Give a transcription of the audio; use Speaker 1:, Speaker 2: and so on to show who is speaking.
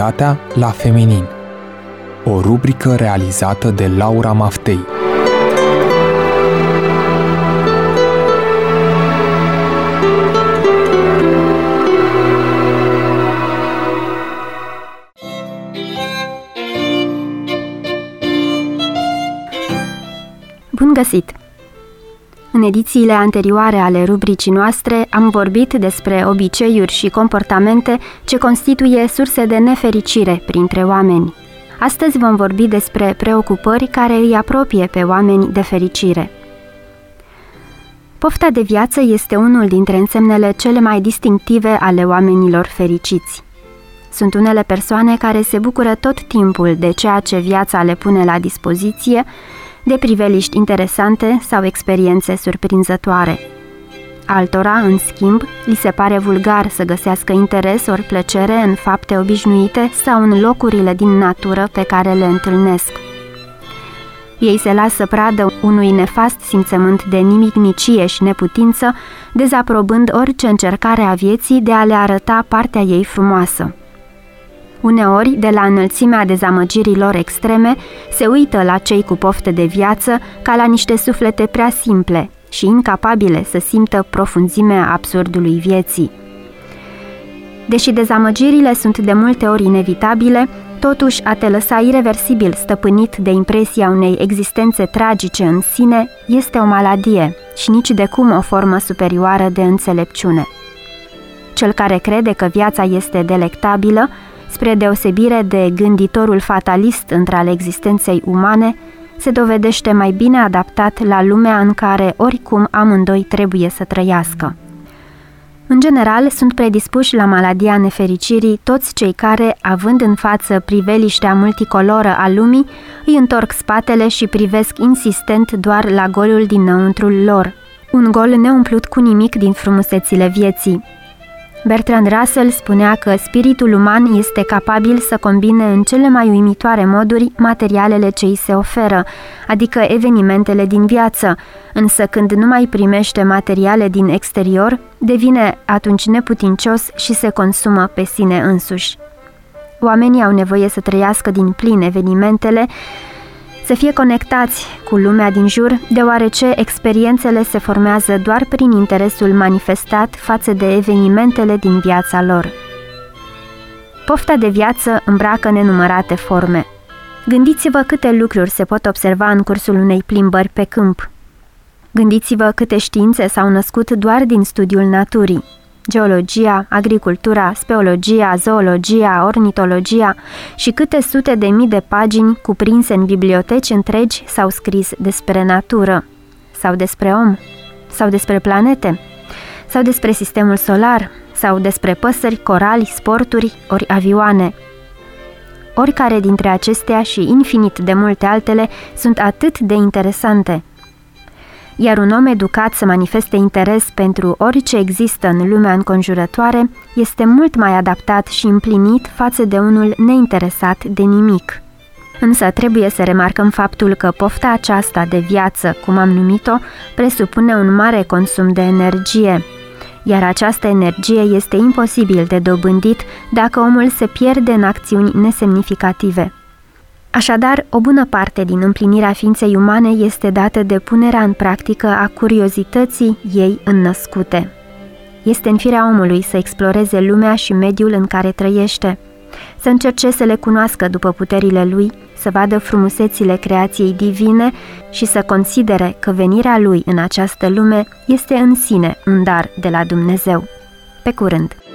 Speaker 1: sexualitatea la feminin. O rubrică realizată de Laura Maftei.
Speaker 2: Bun găsit! În edițiile anterioare ale rubricii noastre am vorbit despre obiceiuri și comportamente ce constituie surse de nefericire printre oameni. Astăzi vom vorbi despre preocupări care îi apropie pe oameni de fericire. Pofta de viață este unul dintre însemnele cele mai distinctive ale oamenilor fericiți. Sunt unele persoane care se bucură tot timpul de ceea ce viața le pune la dispoziție, de priveliști interesante sau experiențe surprinzătoare. Altora, în schimb, li se pare vulgar să găsească interes ori plăcere în fapte obișnuite sau în locurile din natură pe care le întâlnesc. Ei se lasă pradă unui nefast simțământ de nimicnicie și neputință, dezaprobând orice încercare a vieții de a le arăta partea ei frumoasă. Uneori, de la înălțimea dezamăgirilor extreme, se uită la cei cu pofte de viață ca la niște suflete prea simple și incapabile să simtă profunzimea absurdului vieții. Deși dezamăgirile sunt de multe ori inevitabile, totuși a te lăsa ireversibil stăpânit de impresia unei existențe tragice în sine este o maladie și nici de cum o formă superioară de înțelepciune. Cel care crede că viața este delectabilă, spre deosebire de gânditorul fatalist al existenței umane, se dovedește mai bine adaptat la lumea în care oricum amândoi trebuie să trăiască. În general, sunt predispuși la maladia nefericirii toți cei care, având în față priveliștea multicoloră a lumii, îi întorc spatele și privesc insistent doar la golul dinăuntrul lor, un gol neumplut cu nimic din frumusețile vieții. Bertrand Russell spunea că spiritul uman este capabil să combine în cele mai uimitoare moduri materialele ce îi se oferă, adică evenimentele din viață, însă când nu mai primește materiale din exterior, devine atunci neputincios și se consumă pe sine însuși. Oamenii au nevoie să trăiască din plin evenimentele, să fie conectați cu lumea din jur, deoarece experiențele se formează doar prin interesul manifestat față de evenimentele din viața lor. Pofta de viață îmbracă nenumărate forme. Gândiți-vă câte lucruri se pot observa în cursul unei plimbări pe câmp. Gândiți-vă câte științe s-au născut doar din studiul naturii. Geologia, agricultura, speologia, zoologia, ornitologia și câte sute de mii de pagini cuprinse în biblioteci întregi s-au scris despre natură, sau despre om, sau despre planete, sau despre sistemul solar, sau despre păsări, corali, sporturi ori avioane. Oricare dintre acestea și infinit de multe altele sunt atât de interesante. Iar un om educat să manifeste interes pentru orice există în lumea înconjurătoare este mult mai adaptat și împlinit față de unul neinteresat de nimic. Însă trebuie să remarcăm faptul că pofta aceasta de viață, cum am numit-o, presupune un mare consum de energie, iar această energie este imposibil de dobândit dacă omul se pierde în acțiuni nesemnificative. Așadar, o bună parte din împlinirea ființei umane este dată de punerea în practică a curiozității ei înnăscute. Este în firea omului să exploreze lumea și mediul în care trăiește, să încerce să le cunoască după puterile lui, să vadă frumusețile creației divine și să considere că venirea lui în această lume este în sine un dar de la Dumnezeu. Pe curând!